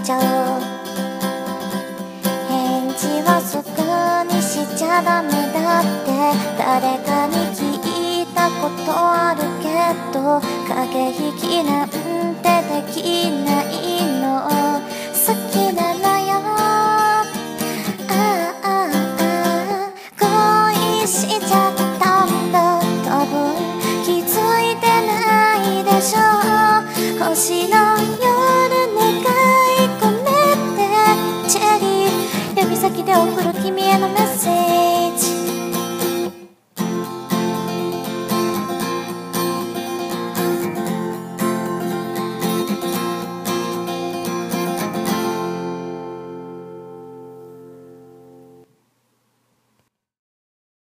ちゃう。返事をすぐにしちゃダメだって誰かに聞いたことあるけど、駆け引きなんてできないの。好きなのよ、恋しちゃったんだ。多分気づいてないでしょ。星の夜願い込めてチェリー、指先で送る君へのメッセージ。